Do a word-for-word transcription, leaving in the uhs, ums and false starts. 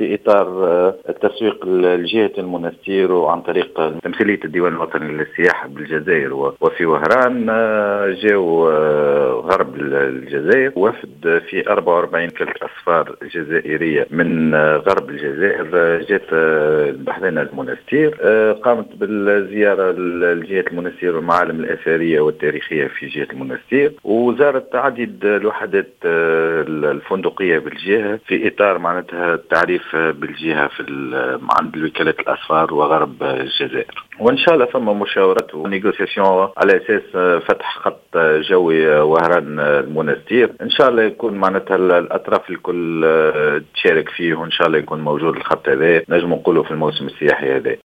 في إطار التسويق لجهة المنستير وعن طريق تمثيلية الديوان الوطني للسياحة بالجزائر وفي وهران. جاءوا غرب الجزائر وفد في أربعة وأربعين كلك أسفار جزائرية من غرب الجزائر جاءت بحذنا المنستير، قامت بالزيارة لجهة المنستير والمعالم الأثرية والتاريخية في جهة المنستير، وزارت عديد الوحدات الفندقية بالجهة في إطار معناتها التعريف بالجهة في عند وكالة الأسفار وغرب الجزائر. وإن شاء الله ثم مشاورات ونيغوسياسيون على أساس فتح خط جوي وهران المنستير. إن شاء الله يكون معناتها الأطراف الكل تشارك فيه، وإن شاء الله يكون موجود الخط هذا نجم نقوله في الموسم السياحي هذا.